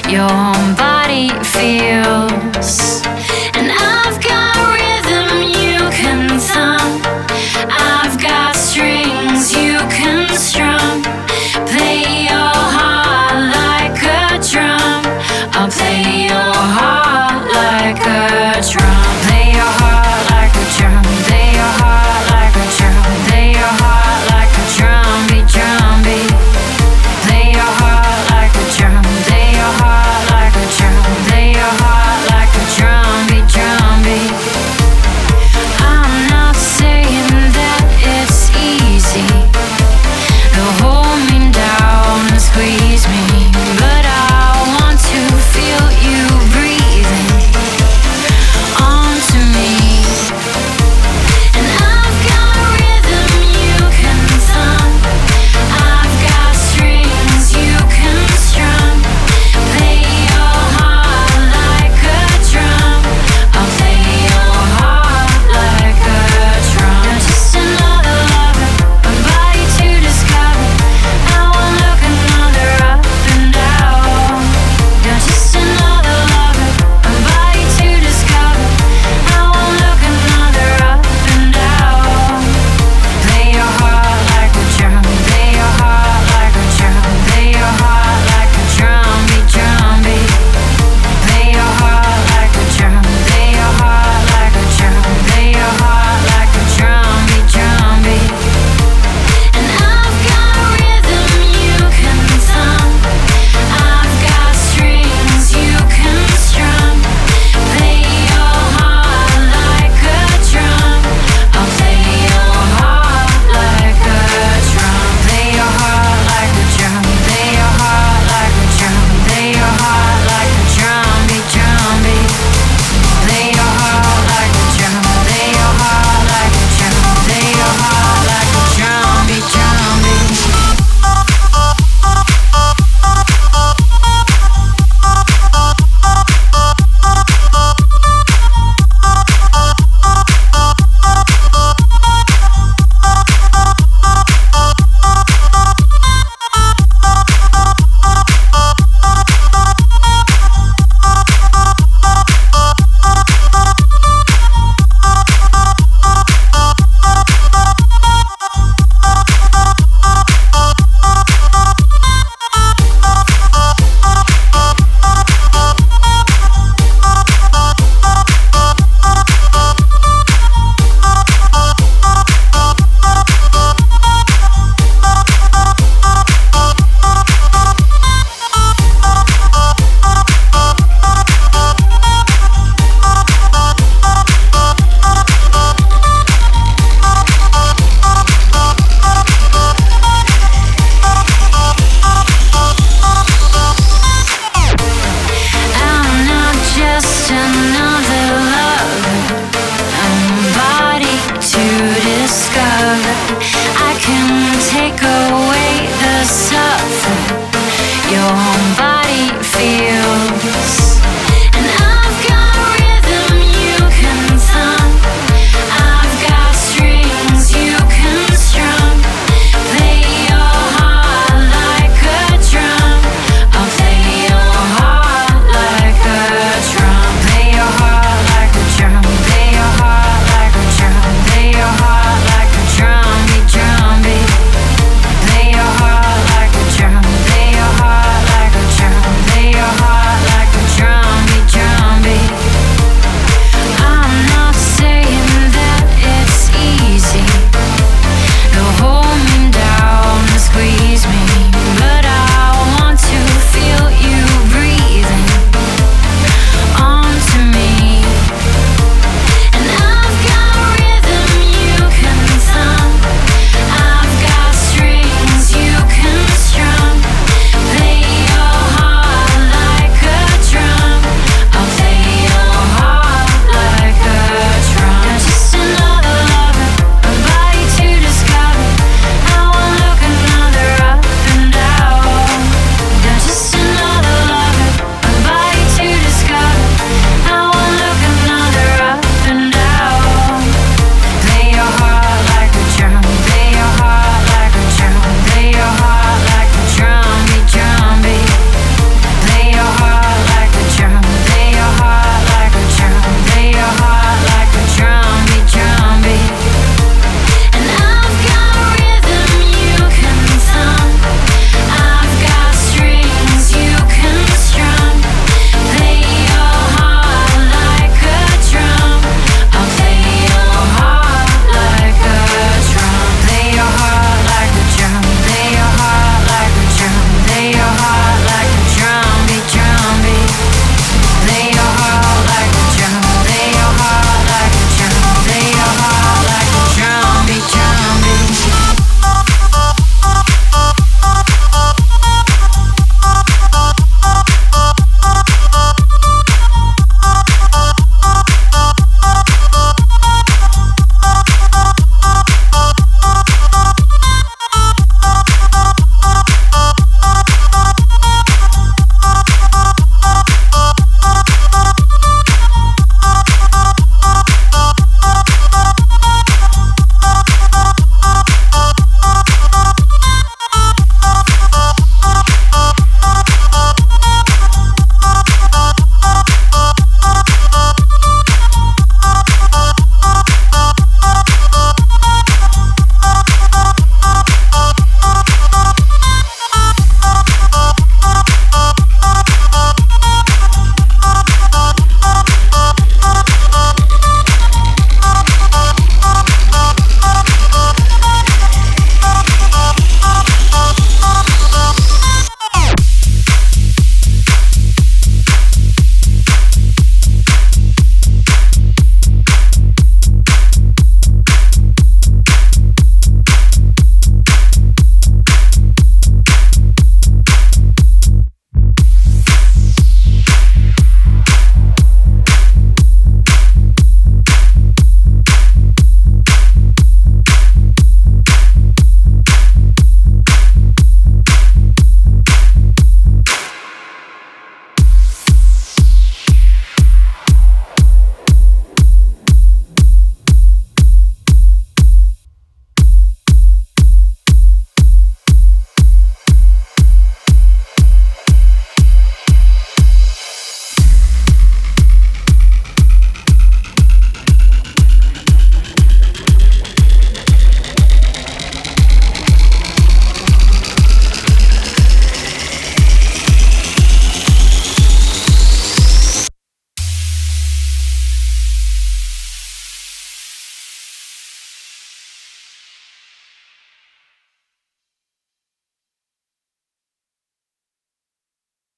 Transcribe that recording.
your body feels. And I've got rhythm you can thumb, I've got strings you can strum. Play your heart like a drum, I'll play your heart like a drum. Play your heart like a drum, play your heart like a drum, play your heart like a drum beat, drum beat. Play your heart like a drum, play your heart like a drum, play your heart like a drum beat, drum beat. I'm not saying that it's easy to hold me down and squeeze me, but I want to feel you breathing onto me. And I've got rhythm you can thumb, I've got strings you can strum. Play your heart like a drum, I'll play your heart like a drum. You're just another lover, a body to discover. I won't look another up and down. You're just another lover, a body to discover. I won't look another up and down. Play your heart like a drum, play your heart like a drum, play your heart like a drum beat, drum beat. Play your heart like a drum, play your heart like a drum, play your heart like a drum beat, drum beat. And I've got rhythm you can thumb, I've got strings you can strum. Play your heart like a drum, I'll play your heart like a drum. Play your heart like a drum, play your heart like a drum, play your heart like a drum beat, drum beat. Play your heart like a drum, play your heart like a drum, play your heart like a drum beat, drum beat. I'm not just another lover, I'm a body to discover. I can take away the suffer your body feels.